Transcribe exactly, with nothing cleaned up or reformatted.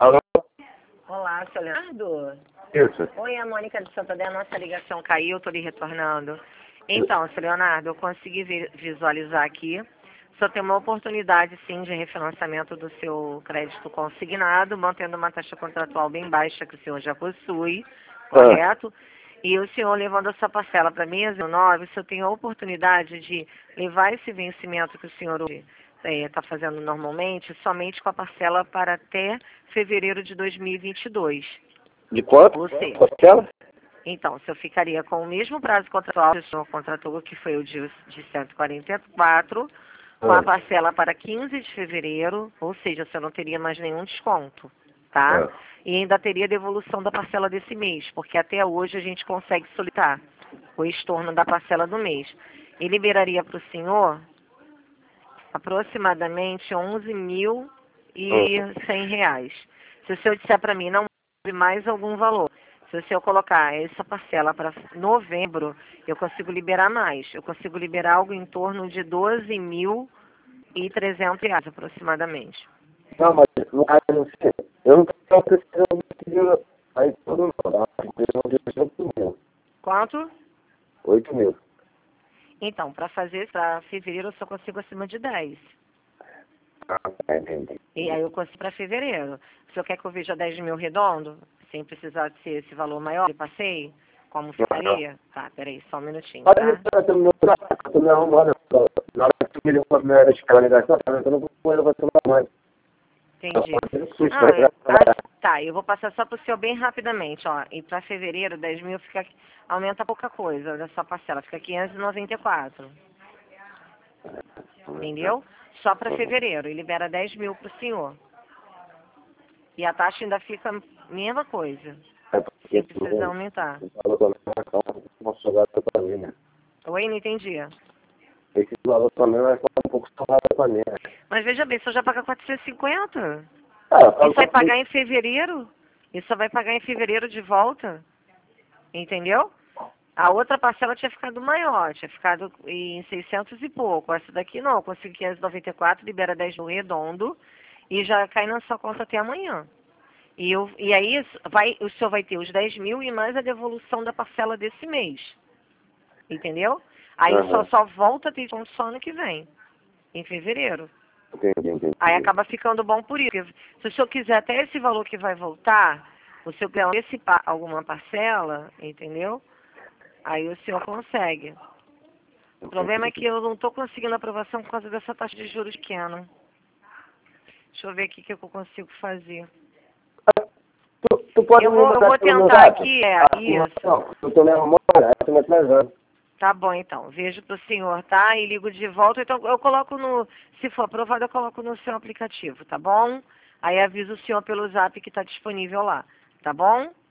Alô? Olá, seu Leonardo. Isso. Oi, a Mônica de Santander, a nossa ligação caiu, estou lhe retornando. Então, seu Leonardo, eu consegui vi- visualizar aqui. Só tem uma oportunidade, sim, de refinanciamento do seu crédito consignado, mantendo uma taxa contratual bem baixa que o senhor já possui, correto? E o senhor levando a sua parcela para mesa nove, o senhor tem a oportunidade de levar esse vencimento que o senhor está fazendo normalmente, somente com a parcela para até fevereiro de dois mil e vinte e dois. De quanto? Ou seja, Parcela? então, o senhor ficaria com o mesmo prazo contratual que o senhor contratou, que foi o de, de cento e quarenta e quatro, com a Ah. parcela para quinze de fevereiro, ou seja, o senhor não teria mais nenhum desconto, tá? Ah. E ainda teria devolução da parcela desse mês, porque até hoje a gente consegue solicitar o estorno da parcela do mês. E liberaria para o senhor aproximadamente onze mil e cem reais. Se o senhor disser para mim, não cabe mais algum valor. Se o senhor colocar essa parcela para novembro, eu consigo liberar mais. Eu consigo liberar algo em torno de doze mil e trezentos reais aproximadamente. Não, mas no caso assim, eu não estou precisando de dinheiro aí todo não, tá? Eu preciso de oito mil. Quanto? oito mil. Então, para fazer para fevereiro eu só consigo acima de dez. Ah, tá, entendi. E aí eu consigo para fevereiro. O senhor quer que eu veja dez mil redondo? Sem precisar ser esse valor maior? Eu passei? Como ficaria? Tá, peraí, só um minutinho, Pode tá? me falar pelo meu trabalho, eu tô me arrumando. Na hora que tu me ligou a primeira vez que ela ligação, eu não vou com ele, eu vou tomar banho. Entendi. Eu Não, eu, ah, tá, eu vou passar só para o senhor bem rapidamente, ó. E para fevereiro, dez mil fica, aumenta pouca coisa da sua parcela, fica quinhentos e noventa e quatro. Entendeu? Só para fevereiro, e libera dez mil para o senhor. E a taxa ainda fica a mesma coisa, sem precisar aumentar. Nossa, agora eu tô mim, né? Oi, não entendi. Esse valor também vai ficar um pouco salgado pra mim, né? Mas veja bem, o senhor já paga quatrocentos e cinquenta? Ah, eu falo Isso vai pra pagar em fevereiro? Isso só vai pagar em fevereiro de volta? Entendeu? A outra parcela tinha ficado maior, tinha ficado em seiscentos e pouco. Essa daqui não, eu consigo quinhentos e noventa e quatro, libera dez no redondo e já cai na sua conta até amanhã. E, eu, e aí vai, o senhor vai ter os dez mil e mais a devolução da parcela desse mês. Entendeu? Aí Uhum. só, só volta a ter desconto só ano que vem, em fevereiro. Entendi, entendi. Aí acaba ficando bom por isso. Porque se o senhor quiser até esse valor que vai voltar, o senhor quer antecipar alguma parcela, entendeu? Aí o senhor consegue. O problema é que eu não estou conseguindo aprovação por causa dessa taxa de juros pequena. Deixa eu ver aqui o que eu consigo fazer. Tu, tu pode Eu me vou, eu mandar vou pelo meu tentar zap? aqui, é, Ah, isso. não, eu tô me arrumando, aí eu tô me atrasando. Tá bom, então. Vejo pro senhor, tá? E ligo de volta. Então, eu coloco no... Se for aprovado, eu coloco no seu aplicativo, tá bom? Aí aviso o senhor pelo zap que tá disponível lá, tá bom?